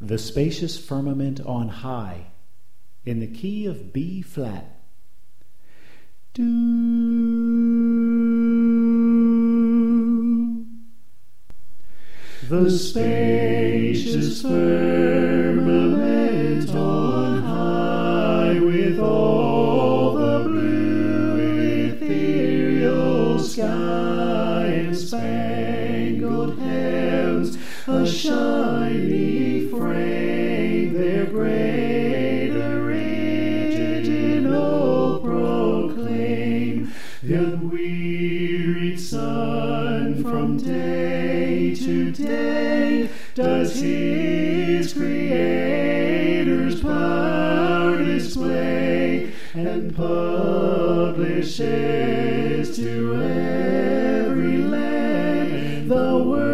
The spacious firmament on high, in the key of B flat. Do. The spacious firmament on high, with all the blue ethereal sky and spangled heavens, a shiny frame, their great original proclaim. The unwearied sun from day to day does his Creator's power display, and publishes to every land the word